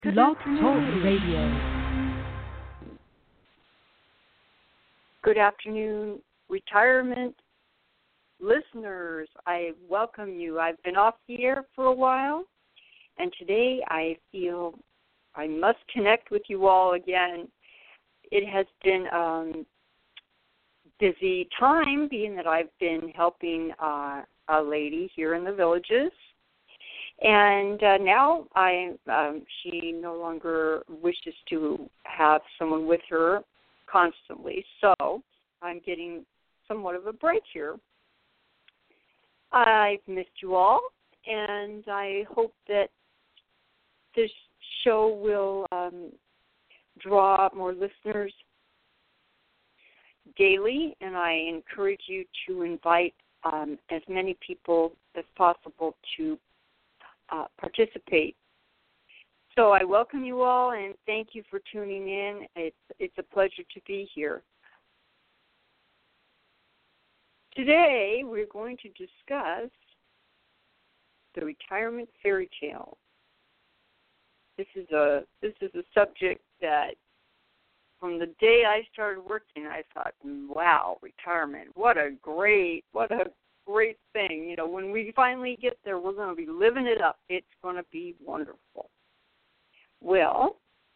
Blog Talk Radio. Good afternoon, retirement listeners. I welcome you. I've been off the air for a while, and today I feel I must connect with you all again. It has been a busy time, being that I've been helping a lady here in the Villages. And now she no longer wishes to have someone with her constantly, so I'm getting somewhat of a break here. I've missed you all, and I hope that this show will draw more listeners daily, and I encourage you to invite as many people as possible to participate. So I welcome you all, and thank you for tuning in. It's a pleasure to be here. Today we're going to discuss the retirement fairy tale. This is a subject that from the day I started working, I thought, wow, retirement, what a great thing. You know, when we finally get there, we're going to be living it up. It's going to be wonderful. Well,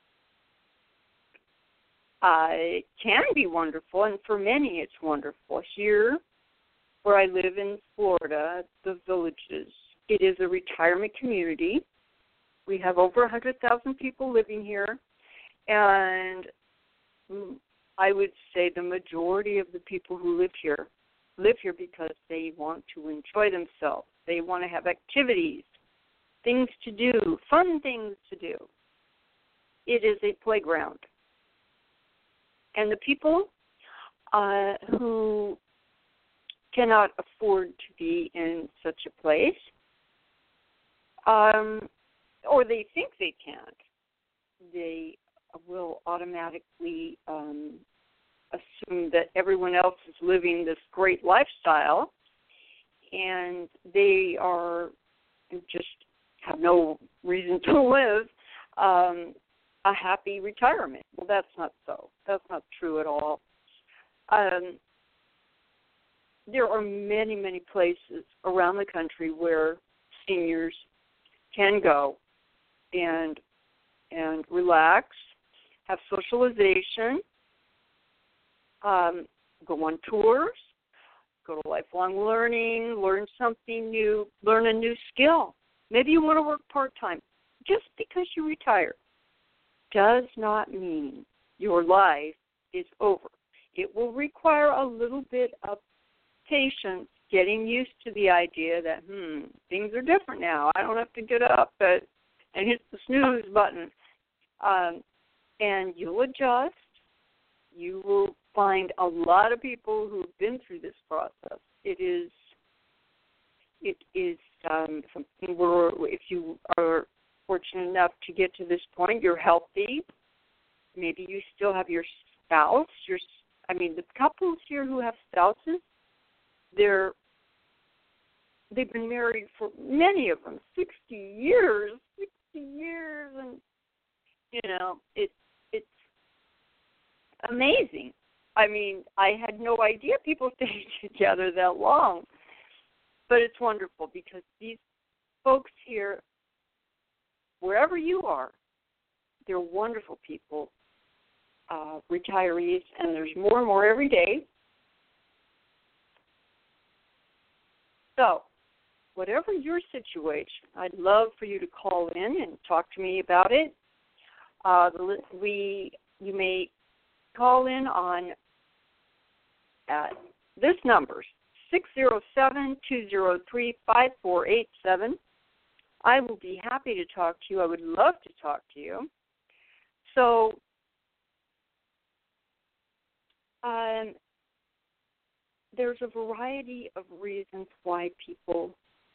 it can be wonderful, and for many it's wonderful. Here, where I live in Florida, the Villages, it is a retirement community. We have over 100,000 people living here, and I would say the majority of the people who live here because they want to enjoy themselves. They want to have activities, things to do, fun things to do. It is a playground. And the people who cannot afford to be in such a place, or they think they can't, they will automatically assume that everyone else is living this great lifestyle, and they are just have no reason to live a happy retirement. Well, that's not so. That's not true at all. There are many, many places around the country where seniors can go and relax, have socialization, go on tours, go to lifelong learning, learn something new, learn a new skill. Maybe you want to work part-time. Just because you retire does not mean your life is over. It will require a little bit of patience, getting used to the idea that, things are different now. I don't have to get up and hit the snooze button. And you'll adjust. You will find a lot of people who've been through this process. It is something where if you are fortunate enough to get to this point, you're healthy. Maybe you still have your spouse. The couples here who have spouses, they've been married for many of them 60 years, and it's amazing. I had no idea people stayed together that long, but it's wonderful because these folks here, wherever you are, they're wonderful people, retirees, and there's more and more every day. So, whatever your situation, I'd love for you to call in and talk to me about it. You may call in on this number, 607-203-5487. I will be happy to talk to you. I would love to talk to you. So, there's a variety of reasons why people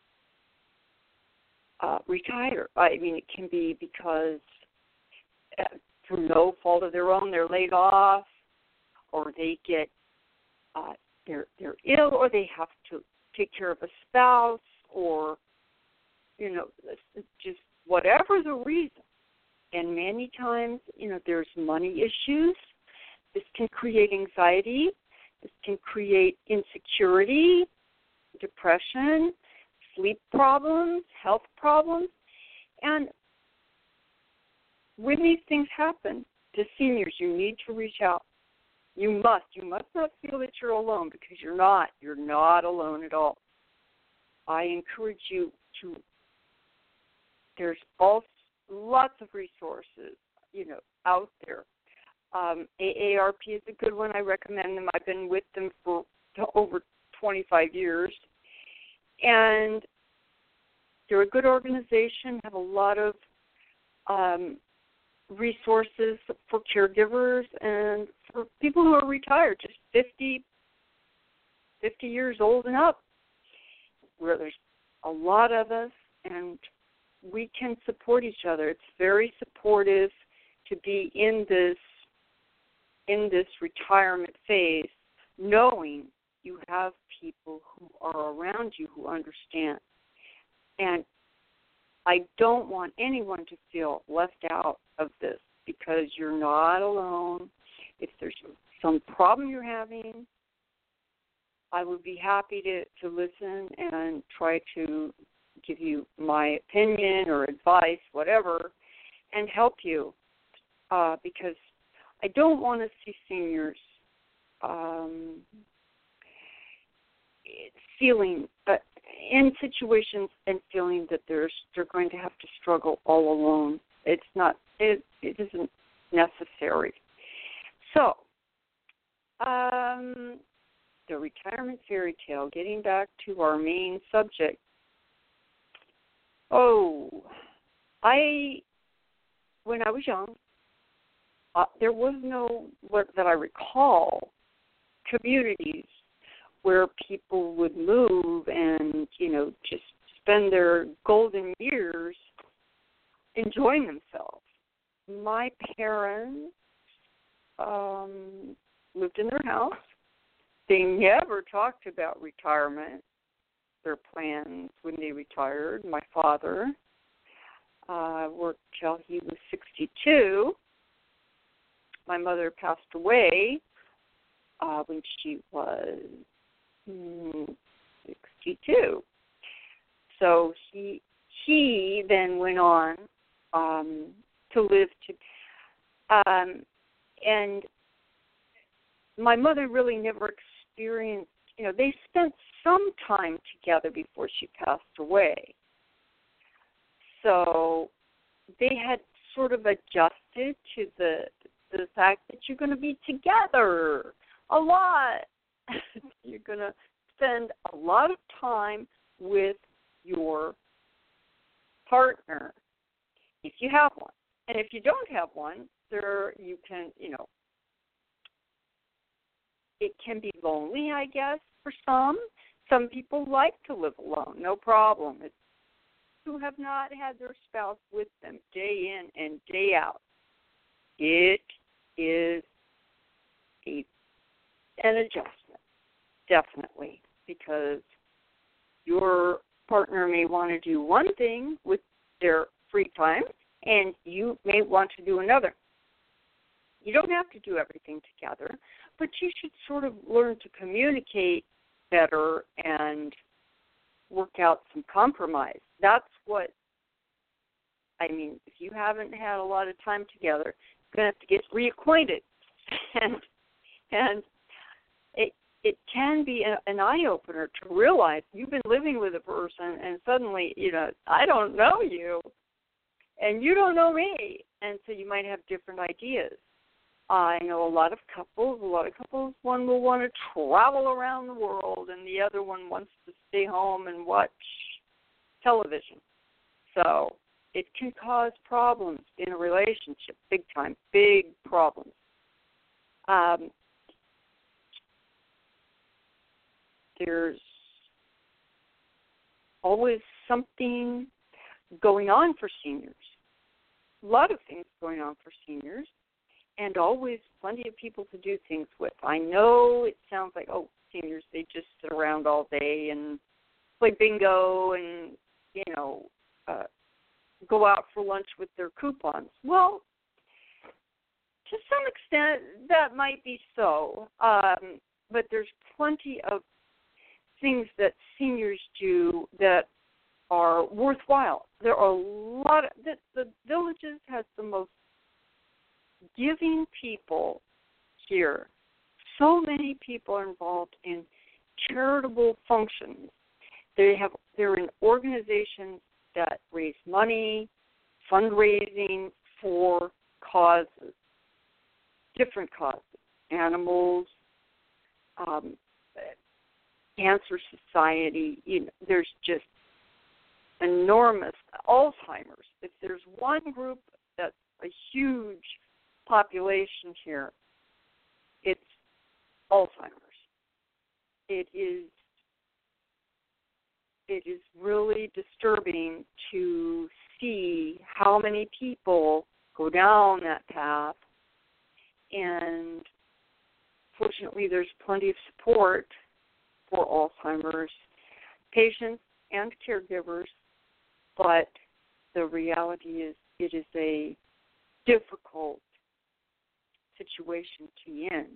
retire. It can be because through no fault of their own, they're laid off, or they get they're ill, or they have to take care of a spouse, or just whatever the reason. And many times, there's money issues. This can create anxiety. This can create insecurity, depression, sleep problems, health problems. And when these things happen to seniors, you need to reach out. You must not feel that you're alone, because you're not. You're not alone at all. I encourage you to, there's lots of resources, out there. AARP is a good one. I recommend them. I've been with them for over 25 years. And they're a good organization, have a lot of resources for caregivers and for people who are retired, just 50 years old and up, where there's a lot of us, and we can support each other. It's very supportive to be in this retirement phase, knowing you have people who are around you who understand. And I don't want anyone to feel left out of this, because you're not alone. If there's some problem you're having, I would be happy to listen and try to give you my opinion or advice, whatever, and help you, because I don't want to see seniors feeling in situations and feeling that they're going to have to struggle all alone. It's not. It isn't necessary. So, the retirement fairy tale. Getting back to our main subject. When I was young, there was no, that I recall, communities where people would move and, just spend their golden years enjoying themselves. My parents lived in their house. They never talked about retirement, their plans when they retired. My father worked till he was 62. My mother passed away when she was 62. So he then went on to live and my mother really never experienced, they spent some time together before she passed away. So they had sort of adjusted to the fact that you're going to be together a lot. You're going to spend a lot of time with your partner, if you have one. And if you don't have one, you can, it can be lonely, I guess, for some. Some people like to live alone, no problem. It's who have not had their spouse with them day in and day out. It is an adjustment, definitely, because your partner may want to do one thing with their free time, and you may want to do another. You don't have to do everything together, but you should sort of learn to communicate better and work out some compromise. That's what, if you haven't had a lot of time together, you're going to have to get reacquainted. and it can be an eye-opener to realize you've been living with a person and suddenly, I don't know you and you don't know me. And so you might have different ideas. I know a lot of couples, one will want to travel around the world and the other one wants to stay home and watch television. So it can cause problems in a relationship, big time, big problems. There's always something going on for seniors, a lot of things going on for seniors, and always plenty of people to do things with. I know it sounds like, seniors, they just sit around all day and play bingo and, go out for lunch with their coupons. Well, to some extent, that might be so, but there's plenty of things that seniors do that are worthwhile. There are a lot of, the Villages has the most giving people here. So many people are involved in charitable functions. They're in organizations that raise money, fundraising for causes, different causes, animals, Cancer Society. There's just enormous Alzheimer's. If there's one group that's a huge population here, it's Alzheimer's. It is really disturbing to see how many people go down that path, and fortunately there's plenty of support for Alzheimer's patients and caregivers, but the reality is it is a difficult situation to be in.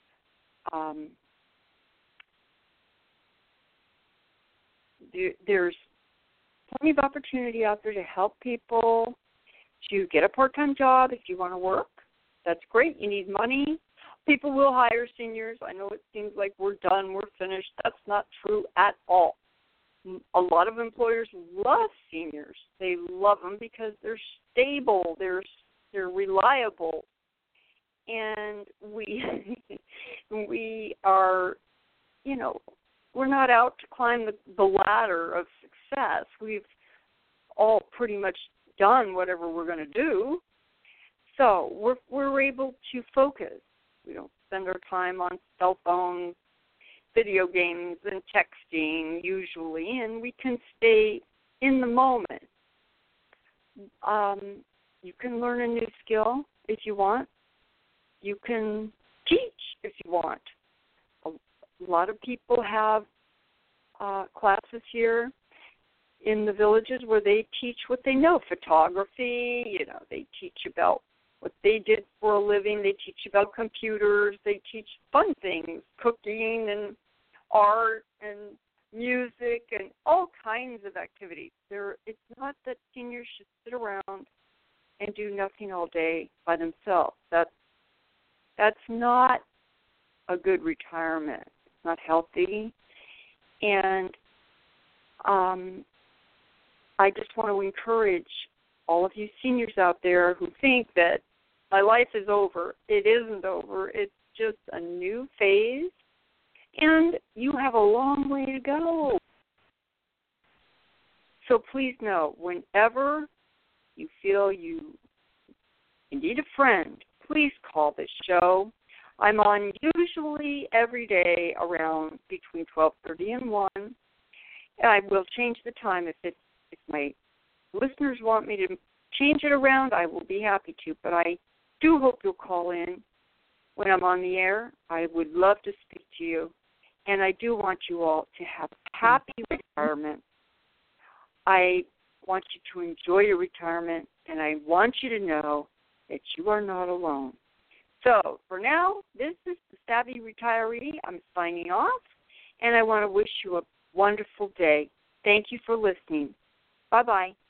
There's plenty of opportunity out there to help people to get a part-time job if you want to work. That's great. You need money. People will hire seniors. I know it seems like we're done, we're finished. That's not true at all. A lot of employers love seniors. They love them because they're stable, they're reliable, and we are, we're not out to climb the ladder of success. We've all pretty much done whatever we're going to do, so we're able to focus. We don't spend our time on cell phones, video games, and texting usually, and we can stay in the moment. You can learn a new skill if you want. You can teach if you want. A lot of people have classes here in the Villages where they teach what they know, photography, they teach about what they did for a living, they teach about computers, they teach fun things, cooking and art and music and all kinds of activities. It's not that seniors should sit around and do nothing all day by themselves. That's not a good retirement. It's not healthy. And I just want to encourage all of you seniors out there who think that my life is over. It isn't over. It's just a new phase, and you have a long way to go. So please know, whenever you feel you need a friend, please call this show. I'm on usually every day around between 12:30 and 1. I will change the time if my listeners want me to change it around. I will be happy to, but I do hope you'll call in when I'm on the air. I would love to speak to you, and I do want you all to have a happy retirement. I want you to enjoy your retirement, and I want you to know that you are not alone. So for now, this is the Savvy Retiree. I'm signing off, and I want to wish you a wonderful day. Thank you for listening. Bye-bye.